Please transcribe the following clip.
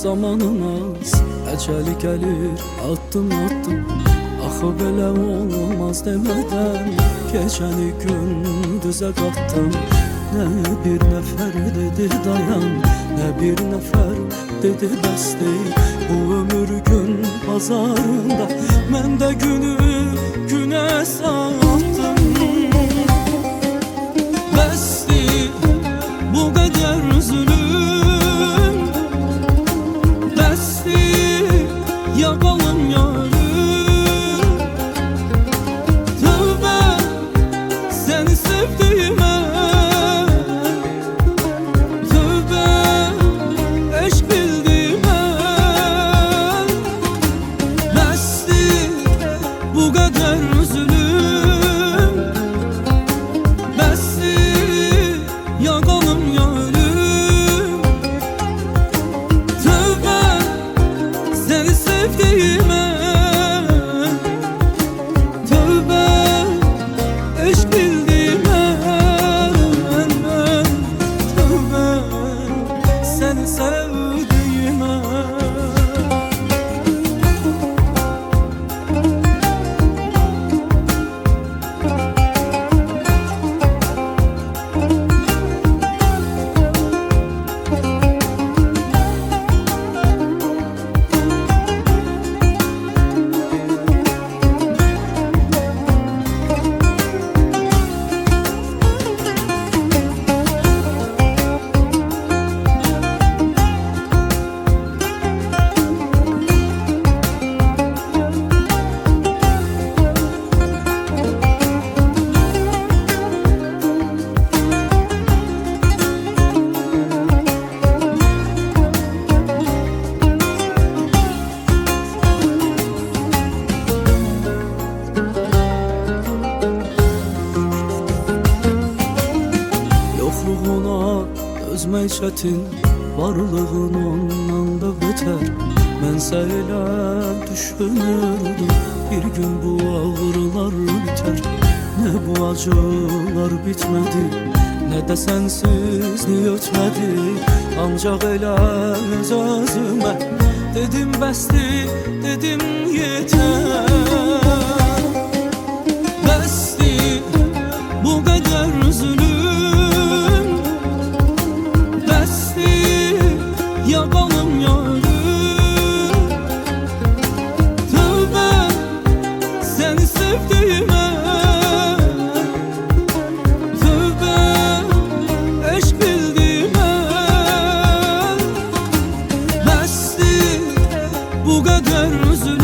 zamanımız eceli gelir attım attım. Axı belə olmaz demeden gecəni gündüzə qatdım. Ne bir nefer dedi dayan, ne bir nefer dedi bəs deyil. Bu ömür gün pazarında mən də günü günə sattım. Bəsdir bu qədər zulüm, bəsdir yaqalım yarım. Tövbə səni sevdiyimə, tövbə eşq bildiyimə. Bəsdir bu qədər zulüm, bəsdir yaqalım yarım. Tövbə səni sevdiyimə, tövbə eşq bildiyimə. Tövbə səni sevdiyimə. Yoxluğuna dözmək çətin, varlığın ondan da betər. Mənsə elə düşünürdüm, bir gün bu ağrılar biter. Ne bu acılar bitmədi, ne də sənsizlik ötmədi. Ancaq elə öz-özümə dedim bəsdir, dedim yetər. Bəsdir bu qədər zulüm, bəsdir yaqalım yarım. Tövbə səni sevdiyimə, tövbə eşq bildiyimə. Bəsdir bu qədər zulüm,